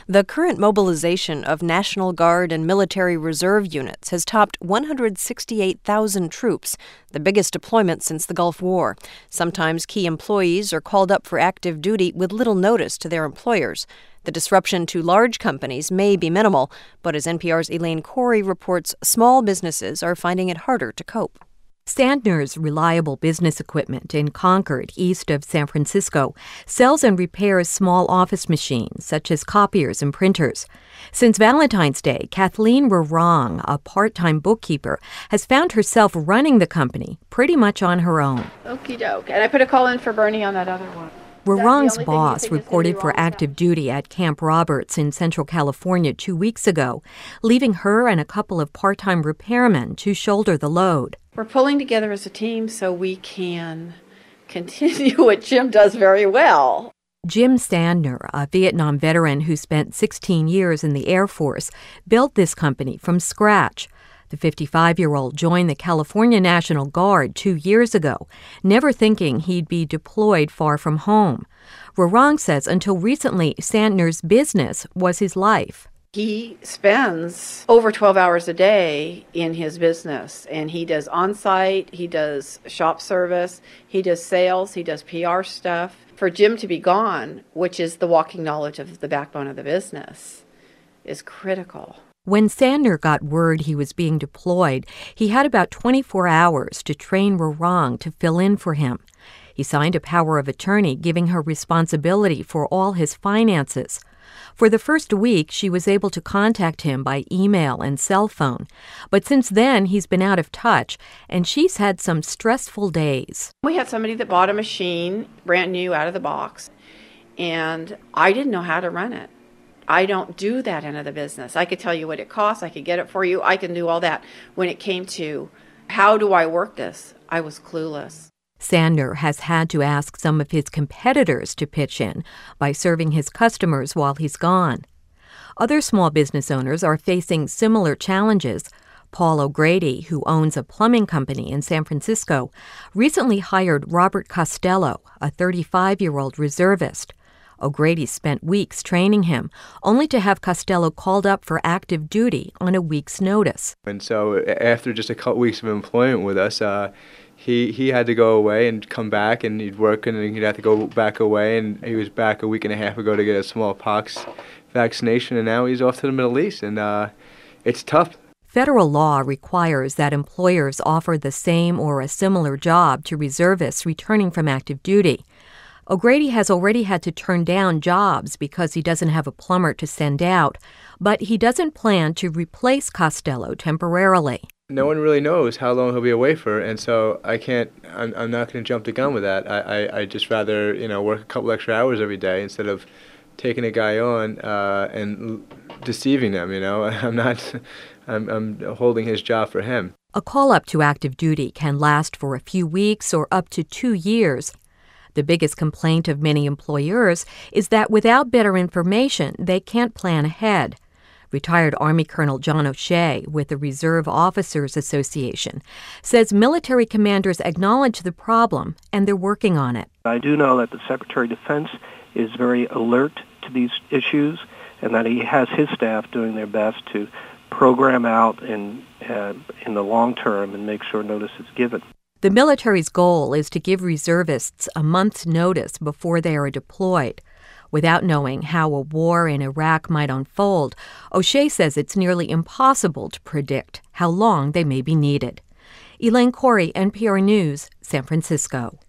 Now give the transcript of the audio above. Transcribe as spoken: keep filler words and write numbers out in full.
The current mobilization of National Guard and military reserve units has topped one hundred sixty-eight thousand troops, the biggest deployment since the Gulf War. Sometimes key employees are called up for active duty with little notice to their employers. The disruption to large companies may be minimal, but as N P R's Elaine Corey reports, small businesses are finding it harder to cope. Sandner's Reliable Business Equipment in Concord, east of San Francisco, sells and repairs small office machines, such as copiers and printers. Since Valentine's Day, Kathleen Rarong, a part-time bookkeeper, has found herself running the company pretty much on her own. Okie doke. And I put a call in for Bernie on that other one. Rarong's boss reported for active duty at Camp Roberts in Central California two weeks ago, leaving her and a couple of part-time repairmen to shoulder the load. We're pulling together as a team so we can continue what Jim does very well. Jim Sandner, a Vietnam veteran who spent sixteen years in the Air Force, built this company from scratch. The fifty-five-year-old joined the California National Guard two years ago, never thinking he'd be deployed far from home. Rarong says until recently, Sandner's business was his life. He spends over twelve hours a day in his business, and he does on-site, he does shop service, he does sales, he does P R stuff. For Jim to be gone, which is the walking knowledge of the backbone of the business, is critical. When Sandner got word he was being deployed, he had about twenty-four hours to train Rarong to fill in for him. He signed a power of attorney giving her responsibility for all his finances. For the first week, she was able to contact him by email and cell phone. But since then, he's been out of touch, and she's had some stressful days. We had somebody that bought a machine, brand new, out of the box, and I didn't know how to run it. I don't do that end of the business. I could tell you what it costs. I could get it for you. I can do all that. When it came to how do I work this, I was clueless. Sandner has had to ask some of his competitors to pitch in by serving his customers while he's gone. Other small business owners are facing similar challenges. Paul O'Grady, who owns a plumbing company in San Francisco, recently hired Robert Costello, a thirty-five-year-old reservist. O'Grady spent weeks training him, only to have Costello called up for active duty on a week's notice. And so after just a couple weeks of employment with us, uh, he, he had to go away and come back, and he'd work, and then he'd have to go back away, and he was back a week and a half ago to get a smallpox vaccination, and now he's off to the Middle East, and uh, it's tough. Federal law requires that employers offer the same or a similar job to reservists returning from active duty. O'Grady has already had to turn down jobs because he doesn't have a plumber to send out, but he doesn't plan to replace Costello temporarily. No one really knows how long he'll be away for, and so I can't, I'm, I'm not going to jump the gun with that. I, I, I just rather, you know, work a couple extra hours every day instead of taking a guy on uh, and l- deceiving them, you know. I'm not, I'm, I'm holding his job for him. A call-up to active duty can last for a few weeks or up to two years. The biggest complaint of many employers is that without better information, they can't plan ahead. Retired Army Colonel John O'Shea with the Reserve Officers Association says military commanders acknowledge the problem and they're working on it. I do know that the Secretary of Defense is very alert to these issues and that he has his staff doing their best to program out in, uh, in the long term and make sure notice is given. The military's goal is to give reservists a month's notice before they are deployed. Without knowing how a war in Iraq might unfold, O'Shea says it's nearly impossible to predict how long they may be needed. Elaine Corey, N P R News, San Francisco.